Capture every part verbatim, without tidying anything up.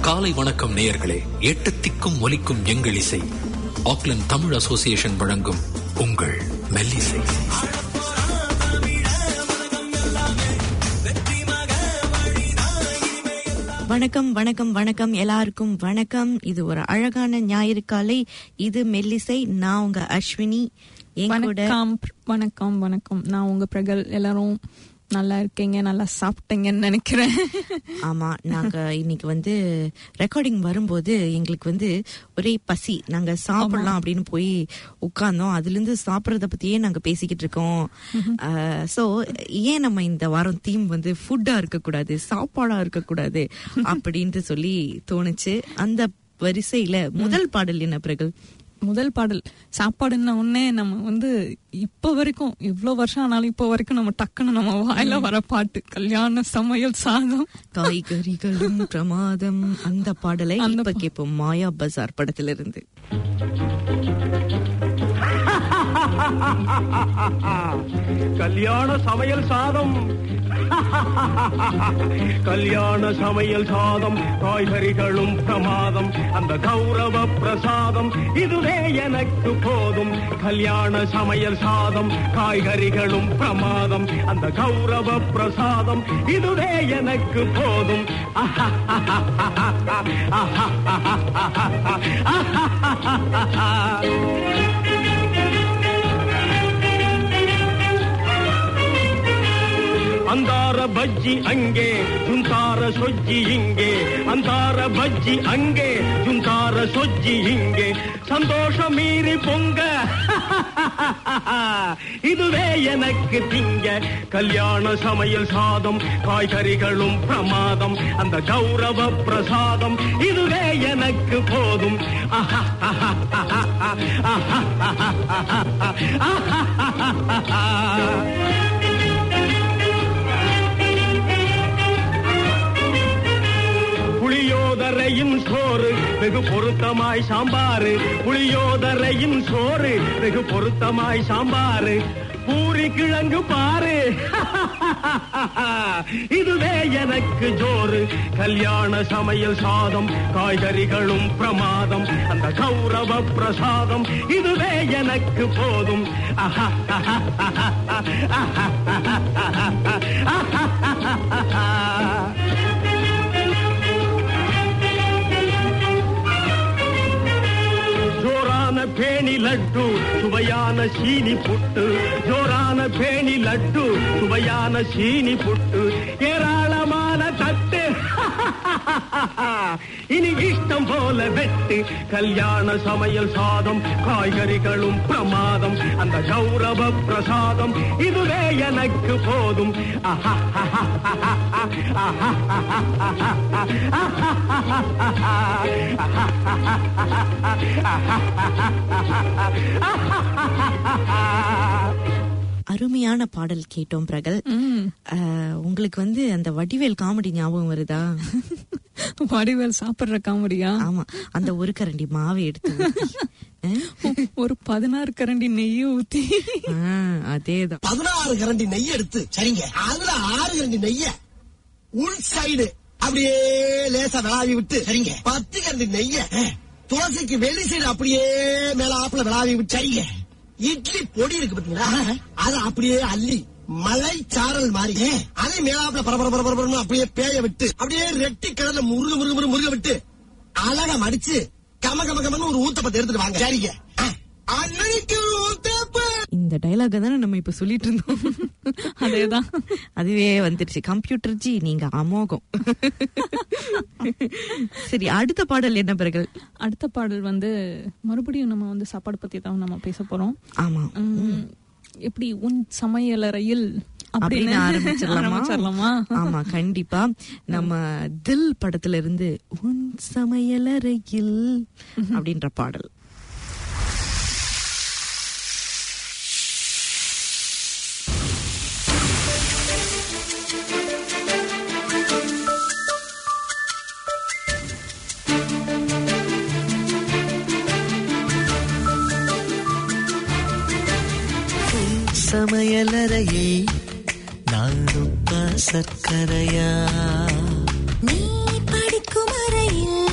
காலை வணக்கம் நேயர்களே. எட்டு திக்கும் ஒலிக்கும் எங்கள் இசை ஆக்லண்ட் தமிழ் அசோசியேஷன் வழங்கும் உங்கள் மெல்லிசை. வணக்கம் வணக்கம் வணக்கம் எல்லாருக்கும் வணக்கம். இது ஒரு அழகான ஞாயிறு காலை. இது மெல்லிசை. நான் உங்க அஸ்வினி. வணக்கம் வணக்கம் வணக்கம். நான் உங்க பிரகல். எல்லாரும் நல்லா இருக்கீங்க, நல்லா சாப்பிட்டீங்கன்னு நினைக்கிறேன். ஆமா, நாங்க இன்னைக்கு வந்து ரெக்கார்டிங் வரும்போது எங்களுக்கு வந்து ஒரே பசி. நாங்க சாப்பிடலாம் அப்படின்னு போய் உட்கார்ந்தோம். அதுல இருந்து சாப்பிடறத பத்தியே நாங்க பேசிக்கிட்டு இருக்கோம். சோ ஏன் நம்ம இந்த வாரம் தீம் வந்து ஃபுட்டா இருக்கக்கூடாது, சாப்பாடா இருக்கக்கூடாது அப்படின்ட்டு சொல்லி தோணுச்சு. அந்த வரிசையில முதல் பாடல் என்ன பிரகல்? முதல் பாடல் சாப்பாடுன்ன உடனே நம்ம வந்து இப்ப வரைக்கும் இவ்வளவு வருஷம் ஆனாலும் இப்ப வரைக்கும் நம்ம டக்குன்னு நம்ம வாயில வர பாட்டு கல்யாண சமையல் சாதம் காய்கறிகளும் பிரமாதம். அந்த பாடலை இப்ப கேட்போம் மாயா பஜார் படத்துல இருந்து. கல்யாண சமையல் சாதம், கல்யாண சமையல் சாதம், காய்கறிகளும் பிரமாதம், அந்த கௌரவ பிரசாதம் இதுவே எனக்கு போதும். கல்யாண சமையல் சாதம், காய்கறிகளும் பிரமாதம், அந்த கௌரவ பிரசாதம் இதுவே எனக்கு போதும். அந்தார பஜ்ஜி அங்கே, ஜுந்தார சொஜ்ஜி இங்கே, அந்தார பஜ்ஜி அங்கே, ஜுந்தார சொஜ்ஜி இங்கே, சந்தோஷம் மீறி பொங்க இதுவே எனக்கு திங்க. கல்யாண சமையல் சாதம், காய்கறிகளும் பிரமாதம், அந்த கௌரவ பிரசாதம் இதுவே எனக்கு போதும். புளியோதரையின் சோறு வெகு பொருத்தமாய் சாம்பாரு, புளியோதரையின் சோறு வெகு பொருத்தமாய் சாம்பாரு, பூரி கிழங்கு பாரு இதுவே எனக்கு ஜோறு. கல்யாண சமையல் சாதம், காய்கறிகளும் பிரமாதம், அந்த கௌரவ பிரசாதம் இதுவே எனக்கு போதும். ஜோரான பேணி லட்டு, சுவையான சீனி புட்டு, ஜோரான பேணி லட்டு, சுவையான சீனி புட்டு, ஏராளமான தட்டு இனி இஷ்டம் போல வெட்டு. கல்யாண சமையல் சாதம், காய்கறிகளும் பிரமாதம், அந்த கௌரவ பிரசாதம் இதுவே எனக்கு போதும். அருமையான பாடல் கேட்டோம் பிரகல். உங்களுக்கு வந்து அந்த வடிவேல் காமெடி ஞாபகம் வருதா? வடிவேல் சாப்பிடுற காமெடியா? ஆமா, அந்த ஒரு கரண்டி மாவை எடுத்து ஒரு பதினாறு கரண்டி நெய்ய ஊத்தி, அதேதான் பதினாறு கரண்டி நெய் எடுத்து, சரிங்க, அதுல ஆறு கரண்டி நெய்ய உள் சைடு அப்படியே லேசா விளாவி விட்டு, சரிங்க, பத்து கரண்டி நெய்ய தோசைக்கு வெளி சைடு அப்படியே மேல ஆப்புல விளாவி விட்டு, சரிங்க, இட்லி பொடி இருக்கு பாத்தீங்களா, அதை அப்படியே அள்ளி மலை சாரல் மாதிரி அதை மேலாப்புல பரபர பரபரன்னு அப்படியே பேய விட்டு, அப்படியே ரெட்டி கடல முருக முருக முருக முருக விட்டு அழகா மடிச்சு கம கம கமன்னு ஒரு ஊத்தப்பத்தை எடுத்துட்டு வாங்க. சரிங்க, இந்த டைலாக தானே நம்ம இப்ப சொல்லிட்டு இருந்தோம். அதேதான், அதுவே வந்துருச்சு. கம்ப்யூட்டர் ஜி நீங்க அமோகம். சரி, அடுத்த பாடல் என்ன பிறகு? அடுத்த பாடல் வந்து மறுபடியும் நம்ம வந்து சாப்பாடு பத்தி தான் நம்ம பேச போறோம். ஆமா, எப்படி உன் சமையலறையில் அப்படின்னு ஆரம்பிச்சிடலாமா? ஆமா, கண்டிப்பா. நம்ம தில் படத்துல இருந்து உன் சமையலறையில் அப்படின்ற பாடல். சமையலறையில் நானும் சர்க்கரையா, நீ படிக்கும் அறையில்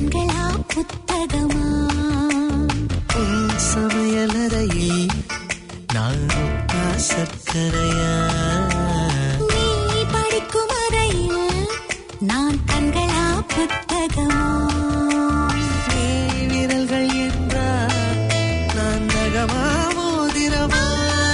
கண்களா புத்தகமா உன் சமையலறையில் நான் சர்க்கரையா நீ படிக்கும் அறையில் நான் கண்களா புத்தகமா நீ விரல்கள் என்றால் நான் நகமா மோதிரமா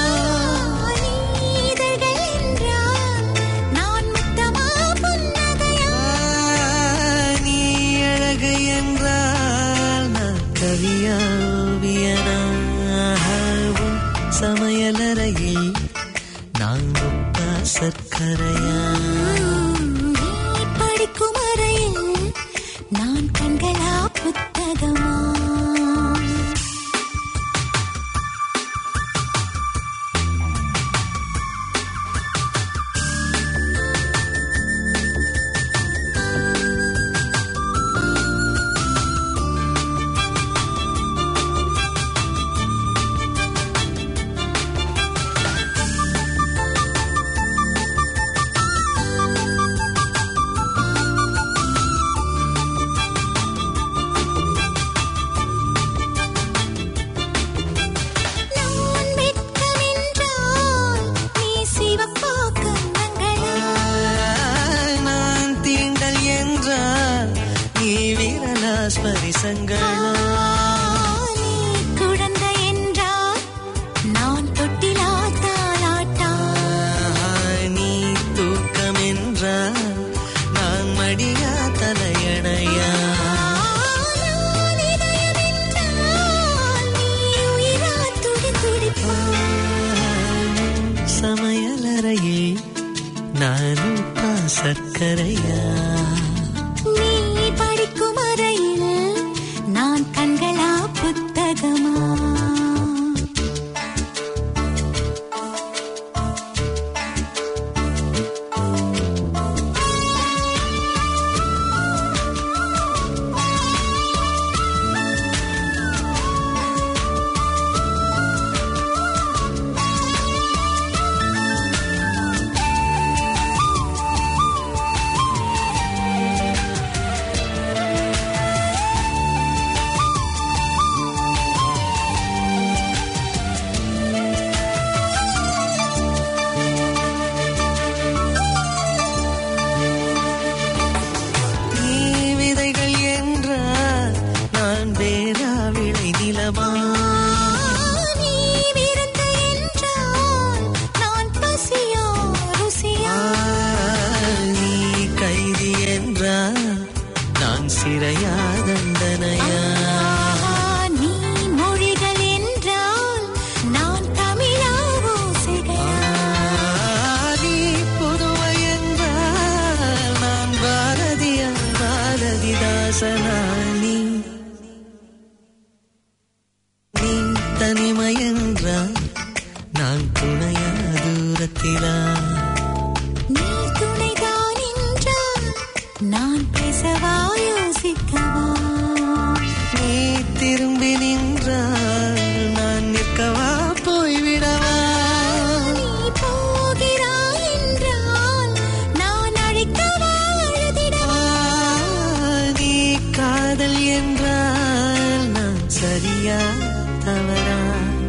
நீதழ்கள் என்றால் நான் முத்தமா புன்னகையா நீ அழகு என்றால் நான் கவியா ஓவியனா உன் சமையலறையில் நான் முத்தா சர்க்கரையா நீ படிக்கும் அறையில் நான் கண்களா புத்தகமா நான் வெட்கமென்றால் நீ சிவப்பா கன்னங்களா நான் தீண்டல் என்றால் நீ விரலா ஸ்பரிசங்களா நீ குழந்தை என்றால் நான் தொட்டிலா தாலாட்டா நீ தூக்கம் என்றால் நான் மடியா தலையணையா நான் இதயம் என்றால் நீ உயிரா துடி துடிப்பா சமையலறையில் நானும் சர்க்கரையா நீ படிக்கும் அறையில் நான் கண்களா புத்தகமா நீ விதைகள் என்றால் நான் வேறா விளை நிலமா நீ விருந்து என்றால் நான் பசியா ருசியா நீ கைதி என்றால் நான் சிறையா தண்டனையா நீ மொழிகள் என்றால் நான் தமிழா ஓசைகளா நீ புதுவை என்றால் நான் பாரதியா பாரதிதாசனா நீ நீ தனிமை என்றால் நான் துணையா தூரத்திலா நீ துணைதான் என்றால் நான் பேசவா யோசிக்கவா நீ திரும்பி நின்றால் நான் நிற்கவா போய்விடவா நீ போகிறாய் என்றால் நான் அழைக்கவா அழுதிடவா நீ காதல் என்றால் நான் சரியா தவறா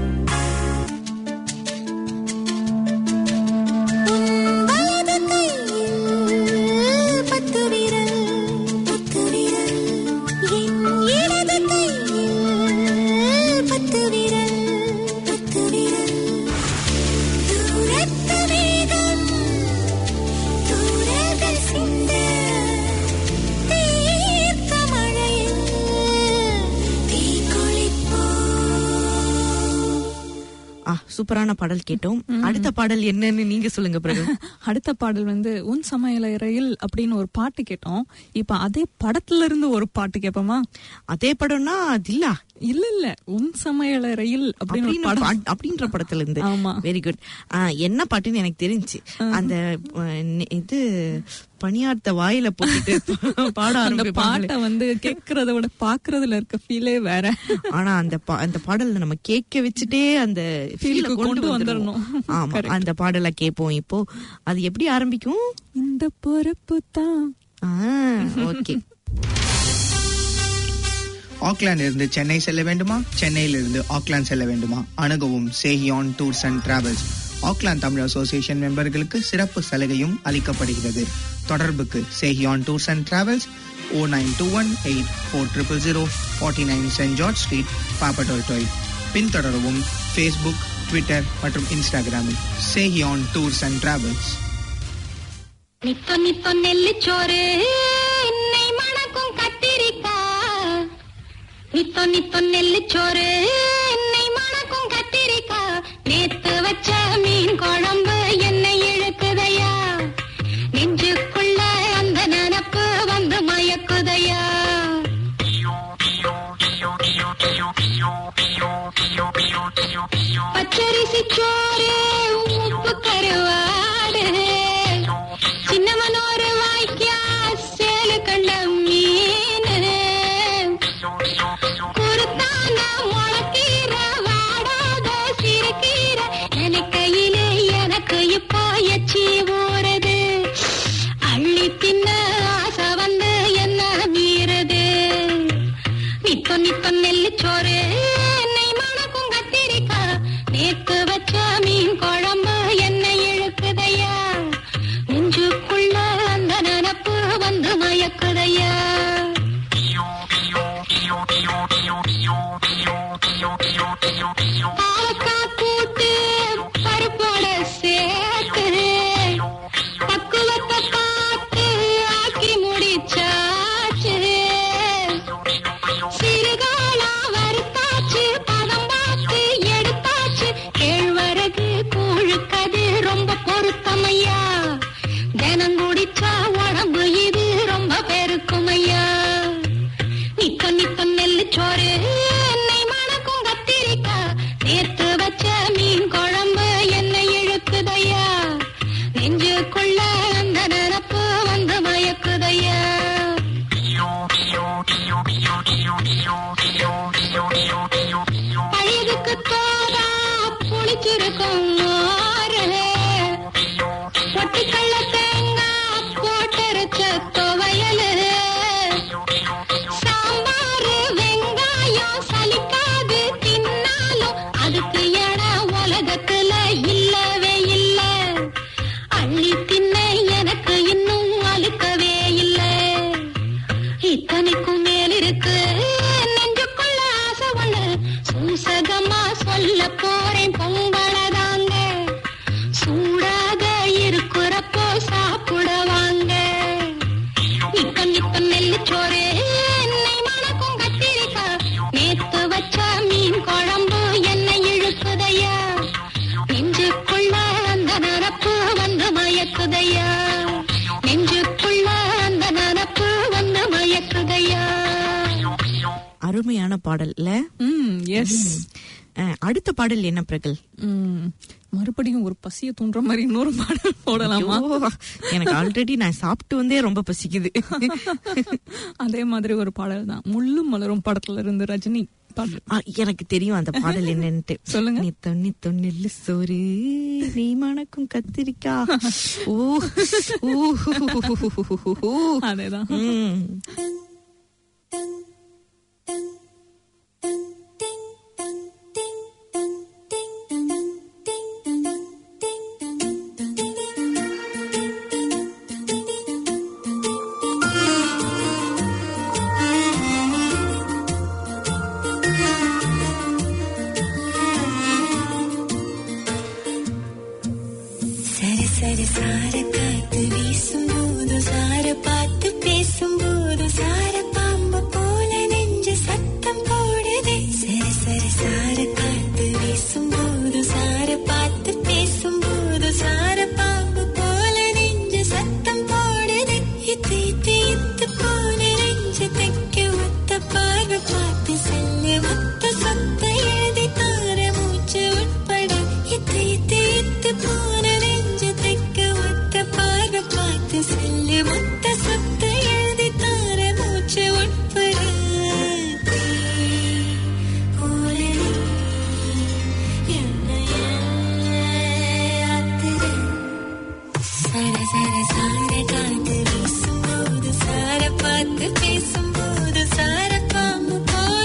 உன் வலது கையில் பத்து விரல் பத்து விரல் என் இடது கையில் பத்து விரல் பத்து விரல் தூரத்து மேகம் தூரங்கள் சிந்த தீர்த்த மழையில் தீக்குளிப்போம். ஆ சூப்பரான பாடல் கேட்டோம். அடுத்த பாடல் என்னன்னு நீங்க சொல்லுங்க பிரகு. அடுத்த பாடல் வந்து உன் சமையலறையில் அப்படின்னு ஒரு பாட்டு கேட்டோம். இப்ப அதே படத்துல இருந்து ஒரு பாட்டு கேட்போமா? அதே படம்னா தில்லா இல்ல இல்ல உன் சமையலறையில் அப்படின்னு ஒரு அப்படின்னு படம். பா- அப்படின்ற படத்துல இருந்து. ஆமா. Very good. என்ன பாட்டுன்னு எனக்கு தெரிஞ்சு அந்த அஹ், நெ- இது பணியார்த்த வாயில போட்டுட்டு பாட அந்த ஆரம்பிப்பாங்களே. பாட்டை வந்து கேக்குறத விட பாக்குறதுல இருக்க ஃபீலே வேற. ஆனா அந்த பா- அந்த பாடல்ல நம்ம கேட்க வச்சுட்டே அந்த Feel feel-அ க்கு கொண்டு கொண்டு வந்துடணும். வந்துடணும். ஆமா, Correct. அந்த பாடலை கேட்போம். இப்போ அது எப்படி ஆரம்பிக்கும்? இந்த பொறுப்பு தான் ஓகே. ஆக்லாந்து இருந்து சென்னை செல்ல வேண்டுமா, சென்னையிலிருந்து ஆக்லாந்து செல்ல வேண்டுமா? அணுகவும் Sehiyan tours and travels. Auckland Tamil association மெம்பர்களுக்கு சிறப்பு சலுகையும் அளிக்கப்படுகிறது. தொடர்புக்கு Sehiyan tours and travels O nine two one eight four triple zero forty nine Saint George street, Papatoetoe. பின்தொடரவும் ஃபேஸ்புக், ட்விட்டர் மற்றும் இன்ஸ்டாகிராமில் சேஹியான் டூர்ஸ் அண்ட் டிராவல்ஸ். நித்தோ நித்தோ நெல்லிச்சோறு என்னை மணக்கும் கத்திரிக்காய், நித்தோ நித்தோ நெல்லிச்சோறு என்னை மணக்கும் கத்திரிக்காய், நேத்து வச்ச மீன் குழம்பு என்னை இழுக்குதையா, நெஞ்சுக்குள்ள அந்த நினப்பு வந்து மயக்குதையா. பச்சரிசி சோறு உப்பு கருவாடு, சின்னமனோரு வாய்க்கா சேலு கண்ட மீனு, குருத்தான முளக்கீர வாடாத சிறுகீர, எனக்கையிலே எனக்கு இப்போ எச்சி ஊறுது, அள்ளி தின்ன ஆசை வந்து என்ன மீறுது. நித்தோ நித்தோ நெல்லிச்சோறு என்னை மணக்கும் கத்திரிக்காய், நேத்து வச்ச மீன் குழம்பு என்னை இழுக்குதையா, நெஞ்சுக்குள்ள அந்த நினப்பு வந்து மயக்குதையா. பாவக்காய் கூட்டு பருப்போட சேர்த்து பக்குவத்தை பார்த்து ஆக்கி முடிச்சாச்சு, சிறுகாலா வறுத்தாச்சு பதம் பார்த்து எடுத்தாச்சு, கேழ்வரகு கூழுக்கது ரொம்ப பொருத்தமையா, தினம் குடிச்சா உடம்பு இது ரொம்ப பெருக்குமையா. நித்தோ நித்தோ நெல்லிச்சோறு என்னை மணக்கும் கத்திரிக்காய், நேத்து வச்ச மீன் குழம்பு என்னை இழுக்குதையா, நெஞ்சுக்குள்ள அந்த நினப்பு வந்து மயக்குதையா. பழகுக்கு தோதா புளிச்சிருக்கும் மோரு, பொட்டுக்கல்ல தேங்காய் போட்டரைச்ச துவையலு, சாம்பாரு வெங்காயம் சலிக்காது தின்னாலும் அதுக்கு இடம் உலகத்துல இல்லவே இல்ல, அள்ளி தின்ன எனக்கு இன்னும் அழுக்கவே இல்ல. இத்தனைக்கும் மேல் இருக்கு நெஞ்சுக்குள்ள ஆசை ஒண்ணு, சூசகமா சொல்ல போறேன் பொங்கலதாங்க, சூடாக இருக்கிறப்போ சாப்பிட வாங்க. நித்தோ நித்தோ நெல்லிச்சோறு என்னை மணக்கும் கத்திரிக்காய், நேத்து வச்ச மீன் குழம்பு என்னை இழுக்குதையா, நெஞ்சுக்குள்ள அந்த நினப்பு வந்து மயக்குதையா, நெஞ்சுக்குள்ள அந்த நினப்பு வந்து மயக்குதையா. அருமையான பாடல்ல. ம் எஸ். அடுத்த பாடல் என்ன பிரகல்? மறுபடியும் ஒரு பசிய தூண்டுற மாதிரி இன்னொரு பாடல் போடலாமா? எனக்கு ஆல்ரெடி நான் சாப்பிட்டு வந்தே ரொம்ப பசிக்குது. அதே மாதிரி ஒரு பாடல் தான், முள்ளும் மலரும் படத்துல இருந்து ரஜினி பாடல். எனக்கு தெரியும் அந்த பாடல் என்னன்ட்டு. சொல்லுங்க. நீ தொன்னி தொன்னில்லு சோறு நீ மணக்கும் கத்திரிக்கா. ஓ அதேதான். சரி சார காத்து வீசும்போது சார பார்த்து பேசும்போது சார பாம்பு போல நெஞ்சு சத்தம் போடுதே. சரி சரி சார காத்து வீசும்போது சார பார்த்து பேசும்போது சார பாம்பு போல நெஞ்சு சத்தம் போடுதே. இத்து இத்து இத்து போன நெஞ்சு தைக்க ஒத்த பார்வை பார்த்து செல்லு மொத்த சொத்த எழுதி தார மூச்சு உட்பட. இத்து இத்து இத்து போன செல்லு மொத்த சொத்த எழுதி தார மூச்சு உட்பட. சர சர சார காத்து வீசும்போது சார பார்த்து பேசும்போது சார பாம்பு போல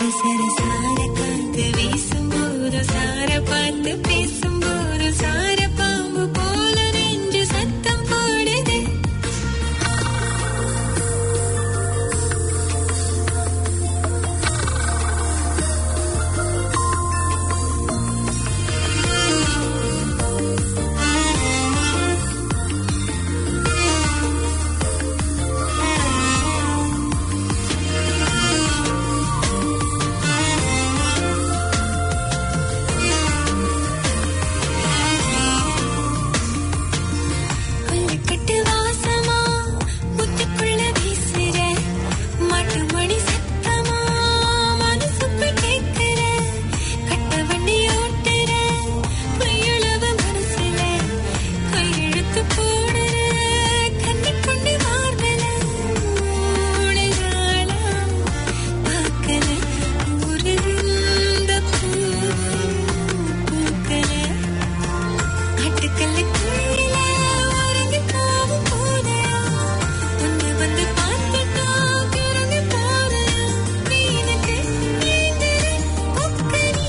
சர சார காத்து வீசும்போது சார பார்த்து பேசும்போது சார பாம்பு போல நெஞ்சு சத்தம் போடுது. கொல்லுக்கட்டு வாசமா முத்துக்குள்ள வீசுற மாட்டு மணி சத்தமா மனசுக்குள் கேட்கிற கட்ட வண்டி ஓட்டுற பொய்யுளவு மனசுல கையெழுத்து போடுற கண்ணி கொண்டு மார்பல மூணு நாளா பார்க்கல ஒரு இந்த பூ பூக்கல ஆட்டுக்கல்ல கீழ உறங்கி போகும் போது ஒன்று வந்து பார்த்துட்டா கிறங்கி போற மீனுக்கு நீந்திர கொக்கனி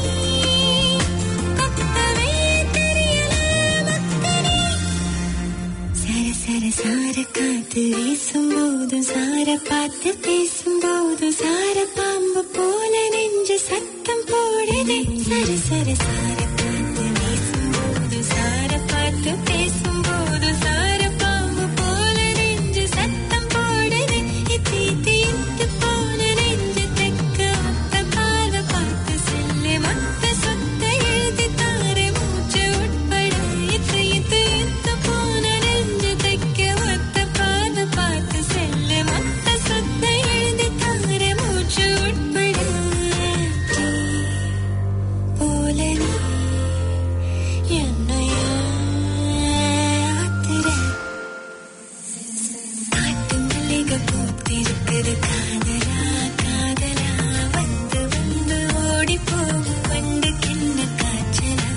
கொக்கவே தெரியல மக்கனி. சர சர சார காத்து வீசும்போது சார பார்த்து பேசும்போது சார பாம்பு போல நெஞ்சு சத்தம் போடுது. சர சர சார காத்து வீசும்போது சார பார்த்து பேசும்போது சார பாம்பு போல நெஞ்சு சத்தம் போடுது. இத்தி தீத்து போன நெஞ்சு தெக்க ஒத்த பார்வை பார்த்து செல்லு மொத்த சொத்த எழுதி தார மூச்சு உட்பட. இத்து இத்து இத்து போன நெஞ்சு தெக்க ஒத்த பார்வை பார்த்து செல்லு மொத்த சொத்த எழுதி தார மூச்சு உட்பட. தீ போல நீ என்னையா ஆத்துற. காட்டு மல்லிகை பூத்திருக்குது காதலா காதலா வந்து வந்து ஓடி போகும் வண்டுக்கு என்ன காய்ச்சலா.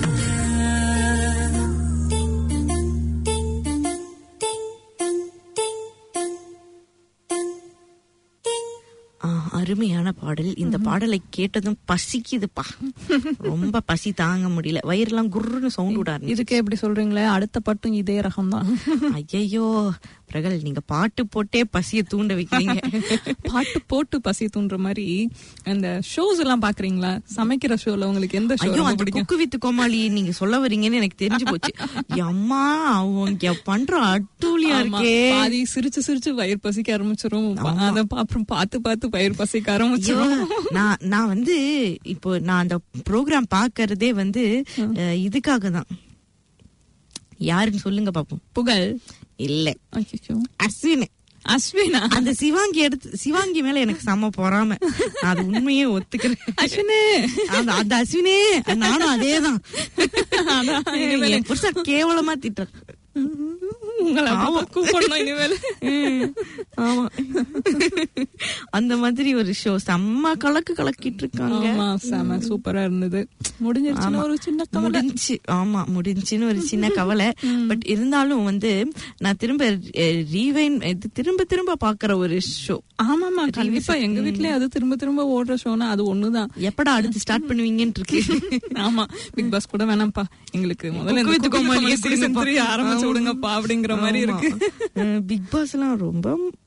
Ding dong ding dong ding dong ding dong dong ding. ஆ, அருமையான பாடல். இந்த பாடலை கேட்டதும் பசிக்குதுப்பா. ரொம்ப பசி தாங்க முடியல. வயிறெல்லாம் குர்ருன்னு சவுண்ட் விட ஆரம்பிச்சு. இதுக்கே எப்படி சொல்றீங்களே, அடுத்த பாட்டும் இதே ரகம் தான். ஐயோ பிரகல், நீங்க பாட்டு போட்டே பசிய தூண்ட வைக்கிறீங்க. பாட்டு போட்டு பசி தூண்டுற மாதிரி அந்த ஷோஸ் எல்லாம் பாக்குறீங்களா? சமைக்கிற ஷோல உங்களுக்கு எந்த ஷோ ஐயோ, ரொம்ப அந்த பிடிக்கும்? குக்கு வித்து கோமாளி நீங்க சொல்ல வரீங்கன்னு எனக்கு தெரிஞ்சு போச்சு. அம்மா அவங்க பண்ற அட்டூழியா ஆமா, இருக்கே. பாதி சிரிச்சு சிரிச்சு வயிறு பசிக்க ஆரம்பிச்சிரும். அத அப்புறம் பார்த்து பார்த்து வயிறு பசிக்க ஐயோ, ஆரம்பிச்சிரும். நான் நான் வந்து இப்போ நான் அந்த ப்ரோக்ராம் பாக்குறதே வந்து அஹ், இதுக்காக தான். யாருன்னு சொல்லுங்க பாப்போம். புகழ் இல்ல, ஐயோ, அஸ்வின். அஸ்வினா? அந்த சிவாங்கி எடுத்து சிவாங்கி மேல எனக்கு செம பொறாம. நான் அது உண்மையே ஒத்துக்கிறேன். அஸ்வினே, அந்த அந்த அஸ்வினே, நானும் அதேதான். அதான், இனிமேல் என் புருஷன் கேவலமா திட்ட. உங்களை கூப்பிடணும் இனிமேல். ஆமா, அந்த மாதிரி ஒரு ஷோ செம்ம கலக்கு கலக்கிட்டு இருக்காங்க. ஆமா, செம சூப்பரா இருந்தது. முடிஞ்சிருச்சுன்னு ஒரு சின்ன கவலை. முடிஞ்சு, ஆமா முடிஞ்சுன்னு ஒரு சின்ன கவலை. பட் இருந்தாலும் வந்து நான் திரும்ப ரீவைன் திரும்ப திரும்ப பாக்குற ஒரு ஷோ. ஆமாமா, கண்டிப்பா எங்க வீட்லயே அது திரும்ப திரும்ப ஓடுற ஷோனா அது ஒண்ணுதான். எப்படா அடுத்து ஸ்டார்ட் பண்ணுவீங்கன்னு இருக்கு. ஆமா, பிக் பாஸ் கூட வேணாம்ப்பா, எங்களுக்கு முதல்ல இந்த குக்கு கோமாளி சீசன் த்ரீ ஆரம்பிச்சு விடுங்கப்பா அப்படிங்கிற மாதிரி இருக்கு. பிக் பாஸ் எல்லாம் ரொம்ப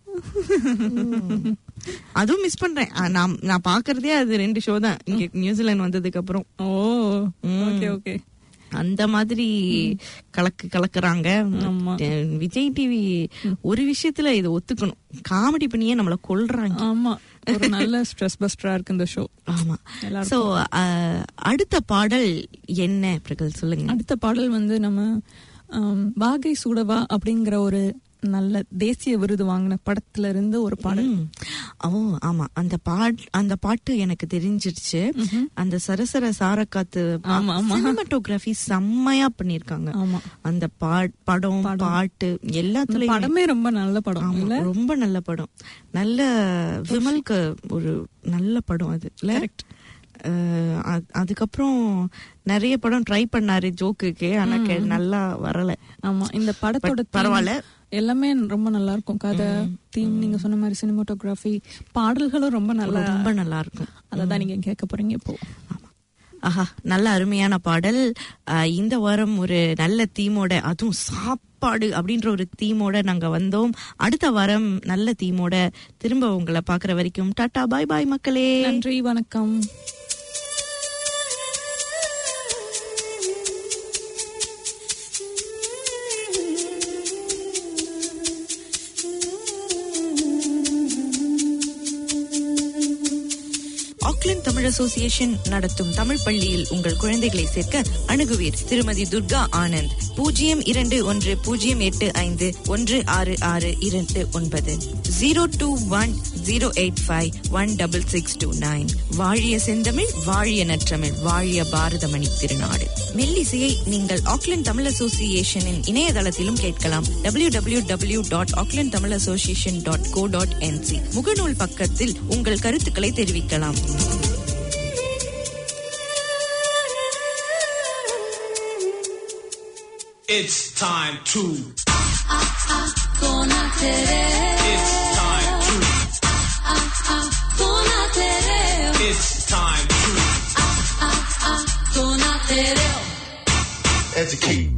அதுவும் மிஸ் பண்றேன். நான் நான் பாக்குறதே அது ரெண்டு ஷோ தான் இங்க நியூசிலாந்து வந்ததுக்கு அப்புறம். ஓ, ஓகே ஓகே. அந்த மாதிரி கலக்கு கலக்குறாங்க. விஜய் டிவி ஒரு விஷயத்துல இதை ஒத்துக்கணும், காமெடி பண்ணியே நம்மள கொல்றாங்க. ஆமா, ஒரு நல்ல ஸ்ட்ரெஸ் பஸ்டரா இருக்கு இந்த ஷோ. ஆமா. சோ அடுத்த பாடல் என்ன பிரகல் சொல்லுங்க. அடுத்த பாடல் வந்து நம்ம வாகை சூடவா அப்படிங்கிற ஒரு நல்ல தேசிய விருது வாங்கின படத்துல இருந்து ஒரு பாடல். ஓ ஆமா, அந்த பாட் அந்த பாட்டு எனக்கு தெரிஞ்சிருச்சு. அந்த சரசர சாரக்காத்து சினிமாட்டோகிராஃபி செம்மையா பண்ணிருக்காங்க. அந்த படம் பாட்டு எல்லாத்துலயும் படமே ரொம்ப நல்ல படம், ரொம்ப நல்ல படம். நல்ல விமலுக்கு ஒரு நல்ல படம் அது இல்ல. அதுக்கப்புறம் நிறைய படம் ட்ரை பண்ணாரு ஜோக்குக்கு, ஆனா நல்லா வரல. ஆமா, இந்த படத்தோட பரவாயில்ல, எல்லாமே ரொம்ப நல்லா இருக்கும். கதை, தீம், நீங்க சொன்ன மாதிரி சினிமாட்டோகிராஃபி, பாடல்களும் ரொம்ப நல்லா ரொம்ப நல்லா இருக்கும். அததான் நீங்க கேட்க போறீங்க இப்போ. ஆஹா, நல்ல அருமையான பாடல். இந்த வாரம் ஒரு நல்ல தீமோட, அதுவும் சாப்பாடு அப்படின்ற ஒரு தீமோட நாங்க வந்தோம். அடுத்த வாரம் நல்ல தீமோட திரும்ப உங்களை பாக்குற வரைக்கும் டாடா பாய் பாய் மக்களே. நன்றி, வணக்கம். ஆக்லாந்து தமிழ் அசோசியேஷன் நடத்தும் தமிழ் பள்ளியில் உங்கள் குழந்தைகளை சேர்க்க அணுகுவீர். திருமதி துர்கா ஆனந்த், பூஜ்ஜியம் இரண்டு ஒன்று பூஜ்ஜியம் எட்டு ஐந்து ஒன்று ஆறு ஆறு இரண்டு ஒன்பது zero two one zero eight five one double six two nine. வாழிய செந்தமிழ், வாழிய நற்றமிழ், வாழிய பாரதமணி திருநாடு. மெல்லிசையை நீங்கள் ஆக்லாந்து தமிழ் அசோசியேஷனின் இணையதளத்திலும் கேட்கலாம். W W W dot Auckland Tamil association dot co dot N Z. முகநூல் பக்கத்தில் உங்கள் கருத்துக்களை தெரிவிக்கலாம். It's time to ah ah kona tere. It's time to ah ah kona tere. It's time to ah ah ah kona tere. Educate.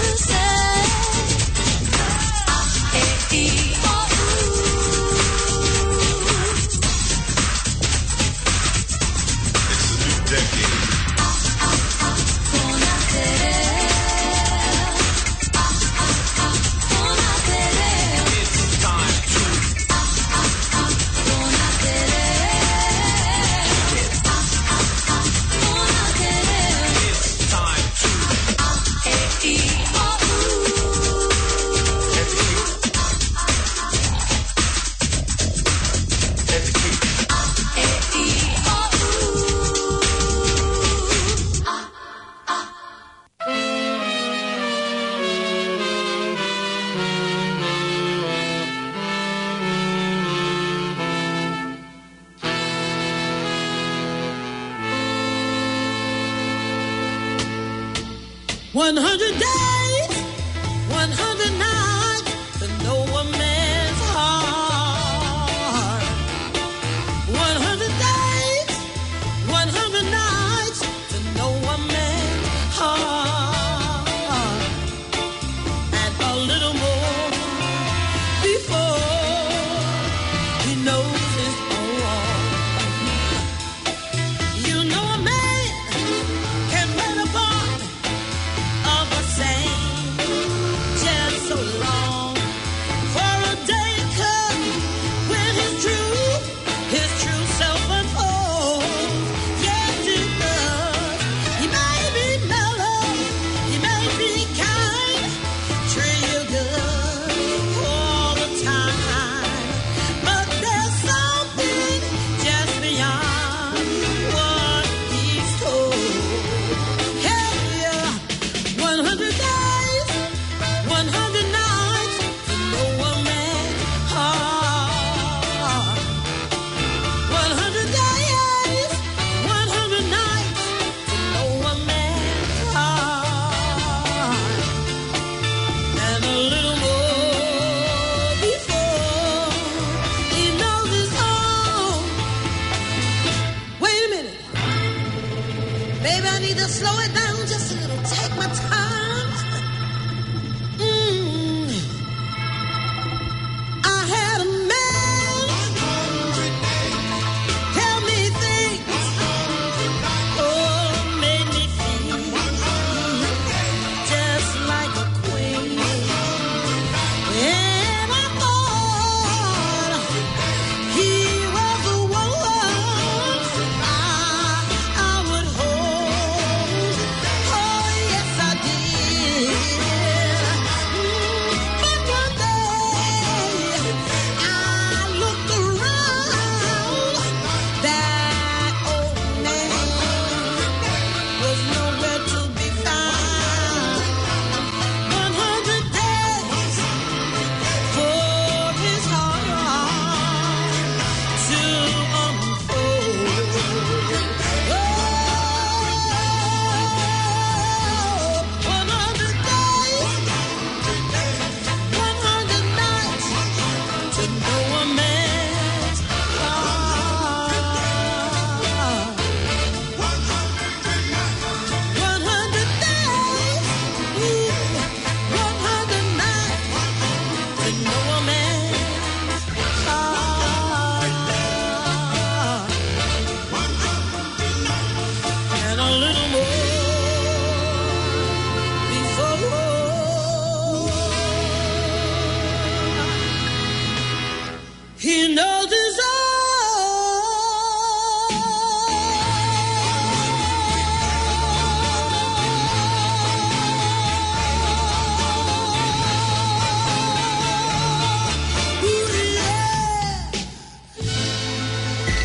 Ooh. one hundred days, one hundred nights to know a man's heart. one hundred days, one hundred nights to know a man's heart. And a little more before he knows his own. You know a man can play the part of a saint just so long. For a day comes when his true, his true self unfolds. Yes, it does. He may be mellow, he may be kind, treat you good all the time. But there's something just beyond what he's told. Hey, yeah. one hundred days, one hundred nights to know a man's heart. one hundred days, one hundred nights to know a man's heart. And a little more before he knows his own. Wait a minute. Baby, I need to slow it down